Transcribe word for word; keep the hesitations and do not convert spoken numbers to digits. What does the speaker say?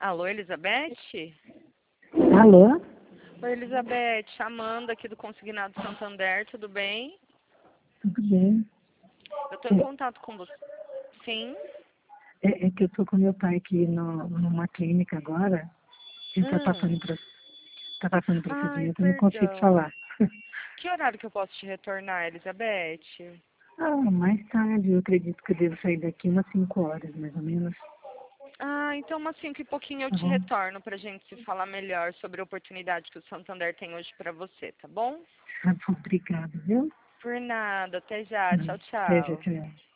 Alô, Elizabeth? Alô? Oi, Elizabeth. Amanda aqui do Consignado Santander, tudo bem? Tudo bem. Eu estou em contato com você. Sim? É, é que eu tô com meu pai aqui no, numa clínica agora. Ele tá Hum. passando, pro, tá passando Ai, procedimento, eu não consigo perdão. falar. Que horário que eu posso te retornar, Elizabeth? Ah, mais tarde, eu acredito que eu devo sair daqui umas cinco horas, mais ou menos. Ah, então umas cinco e pouquinho eu Tá te bom? retorno pra gente se falar melhor sobre a oportunidade que o Santander tem hoje pra você, tá bom? Tá bom, obrigado, viu? Por nada. Até já. Não, Tchau, beijo, tchau. tchau.